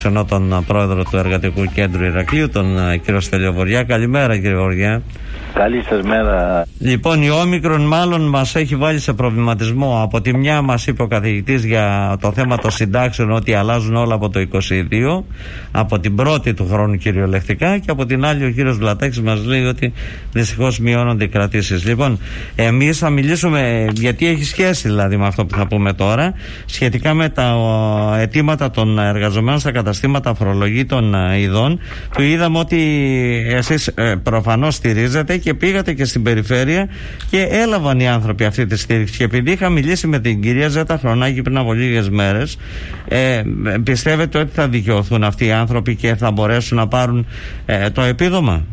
Ενώ τον πρόεδρο του Εργατικού Κέντρου Ηρακλείου, τον κύριο Στέλιο Βοριά. Καλημέρα, κύριε Βοριά. Καλή σας μέρα. Λοιπόν, η Όμικρον μάλλον μας έχει βάλει σε προβληματισμό. Από τη μια μας είπε ο καθηγητής για το θέμα των συντάξεων ότι αλλάζουν όλα από το 22, από την πρώτη του χρόνου κυριολεκτικά, και από την άλλη ο κύριος Βλατάκης μας λέει ότι δυστυχώς μειώνονται οι κρατήσεις. Λοιπόν, εμείς θα μιλήσουμε, γιατί έχει σχέση δηλαδή με αυτό που θα πούμε τώρα, σχετικά με τα αιτήματα των εργαζομένων στα καταστήματα φορολογήτων ειδών, που είδαμε ότι εσείς προφανώς στηρίζετε και πήγατε και στην περιφέρεια και έλαβαν οι άνθρωποι αυτή τη στήριξη. Και επειδή είχα μιλήσει με την κυρία Ζέτα Χρονάκη πριν από λίγες μέρες, πιστεύετε ότι θα δικαιωθούν αυτοί οι άνθρωποι και θα μπορέσουν να πάρουν το επίδομα?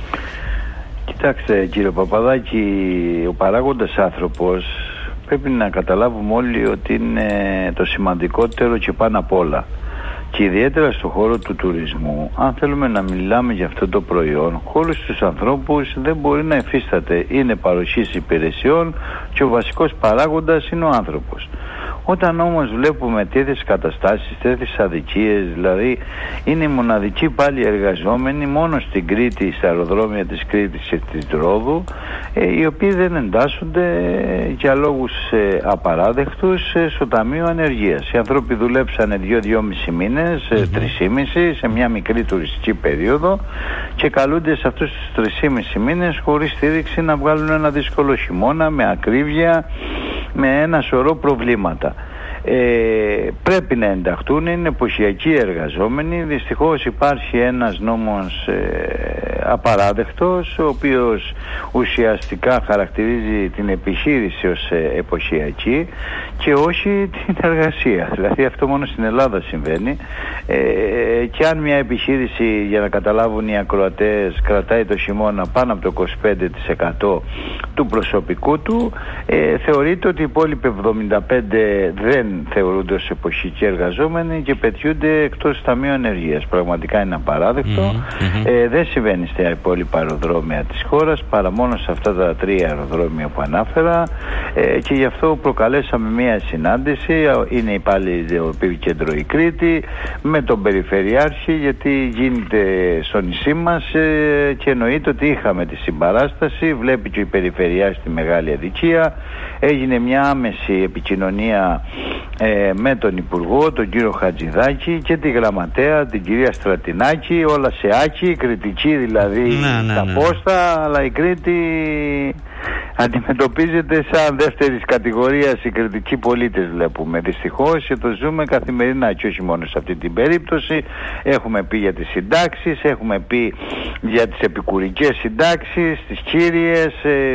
Κοιτάξτε, κύριε Παπαδάκη, ο παράγοντας άνθρωπος πρέπει να καταλάβουμε όλοι ότι είναι το σημαντικότερο και πάνω απ' όλα. Και ιδιαίτερα στον χώρο του τουρισμού, αν θέλουμε να μιλάμε για αυτό το προϊόν, χωρίς τους ανθρώπους δεν μπορεί να υφίσταται. Είναι παροχής υπηρεσιών και ο βασικός παράγοντας είναι ο άνθρωπος. Όταν όμως βλέπουμε τέτοιες καταστάσεις, τέτοιες αδικίες, δηλαδή είναι οι μοναδικοί πάλι εργαζόμενοι μόνο στην Κρήτη, στα αεροδρόμια της Κρήτης και της Ρόδου, οι οποίοι δεν εντάσσονται για λόγους απαράδεκτους στο Ταμείο Ανεργίας. Οι άνθρωποι δουλέψανε 2-2,5 μήνες, 3,5 σε μια μικρή τουριστική περίοδο και καλούνται σε αυτούς τους 3,5 μήνες χωρίς στήριξη να βγάλουν ένα δύσκολο χειμώνα, με ακρίβεια, με ένα σωρό προβλήματα. Πρέπει να ενταχθούν, είναι εποχιακοί εργαζόμενοι. Δυστυχώς υπάρχει ένας νόμος απαράδεκτος, ο οποίος ουσιαστικά χαρακτηρίζει την επιχείρηση ως εποχιακή και όχι την εργασία. Δηλαδή αυτό μόνο στην Ελλάδα συμβαίνει, και αν μια επιχείρηση, για να καταλάβουν οι ακροατές, κρατάει το χειμώνα πάνω από το 25% του προσωπικού του, θεωρείται ότι οι υπόλοιποι 75% δεν θεωρούνται ως εποχικοί εργαζόμενοι και πετιούνται εκτός Ταμείου Ανεργίας. Πραγματικά είναι απαράδεκτο. Δεν συμβαίνει στα υπόλοιπα αεροδρόμια της χώρας, παρά μόνο σε αυτά τα 3 αεροδρόμια που ανάφερα, και γι' αυτό προκαλέσαμε μία συνάντηση. Είναι υπάλληλοι ο Κέντρο η Κρήτη με τον Περιφερειάρχη, γιατί γίνεται στο νησί μας, και εννοείται ότι είχαμε τη συμπαράσταση. Βλέπει και η Περιφερειάρχη τη μεγάλη αδικία. Έγινε μια άμεση επικοινωνία με τον Υπουργό, τον κύριο Χατζηδάκη, και τη Γραμματέα, την κυρία Στρατινάκη, όλα σε άκη, κριτική δηλαδή στα πόστα, αλλά η Κρήτη αντιμετωπίζεται σαν δεύτερης κατηγορίας οι κριτικοί πολίτες, βλέπουμε δυστυχώς, και το ζούμε καθημερινά, και όχι μόνο σε αυτή την περίπτωση. Έχουμε πει για τις συντάξεις, έχουμε πει για τις επικουρικές συντάξεις, τις κύριες,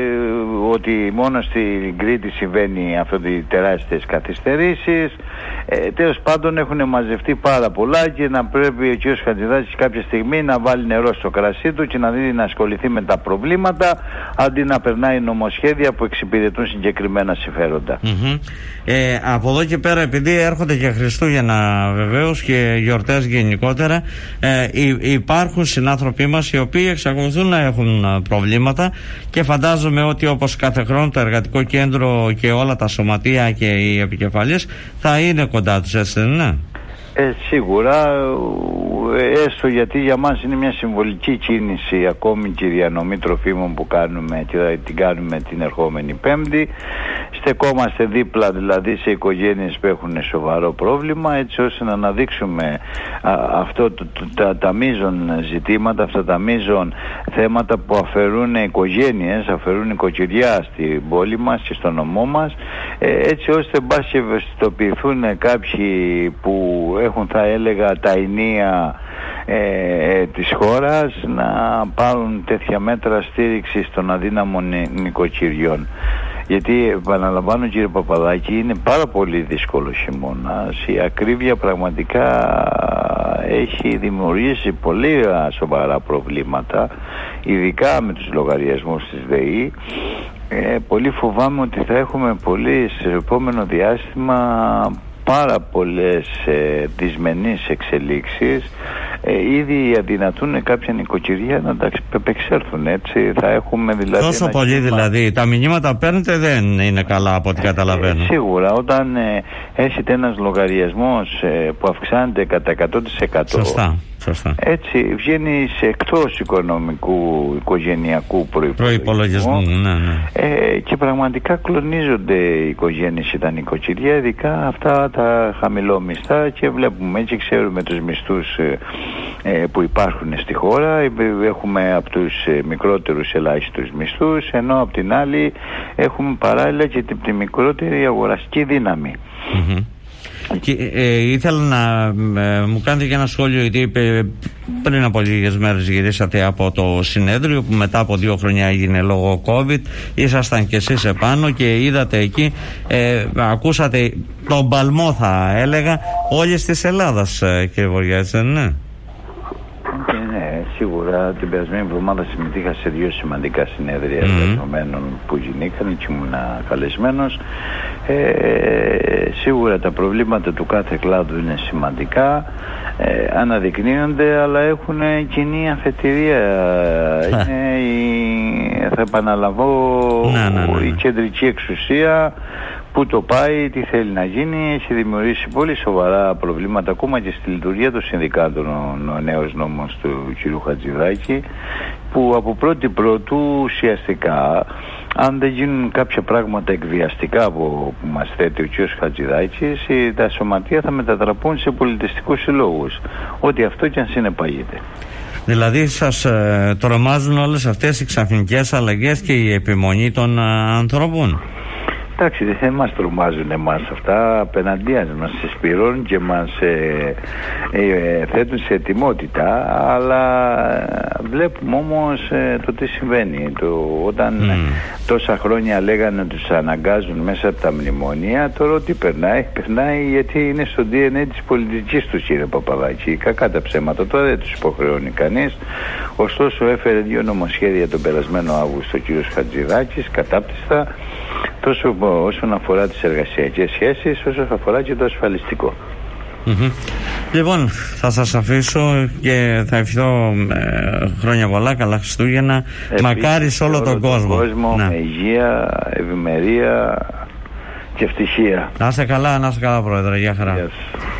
ότι μόνο στην Κρήτη συμβαίνει αυτό, οι τεράστιες καθυστερήσεις. Τέλος πάντων έχουν μαζευτεί πάρα πολλά, και να πρέπει ο κ. Χατζηδάκης κάποια στιγμή να βάλει νερό στο κρασί του και να δει, να ασχοληθεί με τα προβλήματα, αντί να περνάει νομοσχέδια που εξυπηρετούν συγκεκριμένα συμφέροντα. Από εδώ και πέρα, επειδή έρχονται και Χριστούγεννα βεβαίως και γιορτές γενικότερα, υπάρχουν συνάνθρωποι μας οι οποίοι εξακολουθούν να έχουν προβλήματα, και φαντάζομαι ότι όπως κάθε χρόνο το Εργατικό Κέντρο και όλα τα σωματεία και οι επικεφαλής θα είναι κοντά τους, έτσι δεν είναι? Σίγουρα, έστω γιατί για μας είναι μια συμβολική κίνηση ακόμη και η διανομή τροφίμων που κάνουμε, και την κάνουμε την ερχόμενη Πέμπτη. Στεκόμαστε δίπλα δηλαδή σε οικογένειες που έχουν σοβαρό πρόβλημα, έτσι ώστε να αναδείξουμε αυτό τα μείζον ζητήματα, αυτά τα μείζον θέματα που αφαιρούν οικογένειες, αφαιρούν οικοκυριά στην πόλη μας και στο νομό μας, έτσι ώστε μπας και ευαισθητοποιηθούν κάποιοι που έχουν, θα έλεγα, τα ενία της χώρας, να πάρουν τέτοια μέτρα στήριξης των αδύναμων νοικοκυριών. Γιατί, επαναλαμβάνω κύριε Παπαδάκη, είναι πάρα πολύ δύσκολο χειμώνας. Η ακρίβεια πραγματικά έχει δημιουργήσει πολύ σοβαρά προβλήματα, ειδικά με τους λογαριασμούς της ΔΕΗ. Πολύ φοβάμαι ότι θα έχουμε σε επόμενο διάστημα πάρα πολλές δυσμενείς εξελίξεις. ήδη αδυνατούν κάποια νοικοκυριά να τα επεξέλθουν, έτσι. Θα έχουμε δηλαδή. Τόσο πολύ κύμα, δηλαδή. Τα μηνύματα παίρνετε δεν είναι καλά από ό,τι καταλαβαίνω. Σίγουρα, όταν έχετε ένας λογαριασμός που αυξάνεται κατά 100%. Σωστά. Έτσι βγαίνει εκτός οικογενειακού προϋπολογισμού. Ναι. Και πραγματικά κλονίζονται οι οικογένειες, τα νοικοκυριά, ειδικά αυτά τα χαμηλόμισθα, και βλέπουμε έτσι, ξέρουμε τους μισθούς που υπάρχουν στη χώρα. Έχουμε από τους μικρότερους ελάχιστους μισθούς, ενώ από την άλλη έχουμε παράλληλα και τη μικρότερη αγοραστική δύναμη. Και, ήθελα να μου κάνετε και ένα σχόλιο, γιατί πριν από λίγες μέρες γυρίσατε από το συνέδριο που μετά από 2 χρόνια έγινε λόγω COVID. Ήσασταν κι εσείς επάνω και είδατε εκεί, ακούσατε τον παλμό, θα έλεγα, όλης της Ελλάδας, κύριε Βοριά, έτσι δεν είναι? Ναι, σίγουρα την περασμένη εβδομάδα συμμετείχα σε 2 σημαντικά συνέδρια εργαζομένων που γινήκαν και ήμουν καλεσμένος. Σίγουρα τα προβλήματα του κάθε κλάδου είναι σημαντικά, αναδεικνύονται, αλλά έχουν κοινή αφετηρία. Είναι, θα επαναλαβώ, η κεντρική εξουσία που το πάει, τι θέλει να γίνει. Έχει δημιουργήσει πολύ σοβαρά προβλήματα ακόμα και στη λειτουργία των συνδικάτων ο νέος νόμος του κ. Χατζηδάκη, που από πρώτη ουσιαστικά, αν δεν γίνουν κάποια πράγματα εκβιαστικά που μας θέτει ο κ. Χατζηδάκης, τα σωματεία θα μετατραπούν σε πολιτιστικούς συλλόγους, ό,τι αυτό και αν συνεπαγείται. Δηλαδή σας τρομάζουν όλες αυτές οι ξαφνικές αλλαγές και η επιμονή των ανθρώπων? Εντάξει, δεν μας τρομάζουν εμάς αυτά, απέναντίας μας συσπηρώνουν και μας θέτουν σε ετοιμότητα, αλλά βλέπουμε όμως το τι συμβαίνει. Όταν τόσα χρόνια λέγανε ότι τους αναγκάζουν μέσα από τα μνημόνια, τώρα ότι περνάει γιατί είναι στο DNA της πολιτικής τους, κύριε Παπαδάκη. Κακά τα ψέματα, τώρα δεν τους υποχρεώνει κανείς. Ωστόσο έφερε 2 νομοσχέδια τον περασμένο Αύγουστο ο κ. Χατζηδάκης, κατάπτυστα, τόσο όσον αφορά τις εργασιακές σχέσεις, όσο αφορά και το ασφαλιστικό. Λοιπόν, θα σας αφήσω και θα ευχηθώ χρόνια πολλά, καλά Χριστούγεννα. Μακάρι σε όλο τον κόσμο. Με υγεία, ευημερία και ευτυχία. Να είστε καλά, Πρόεδρε. Γεια χαρά.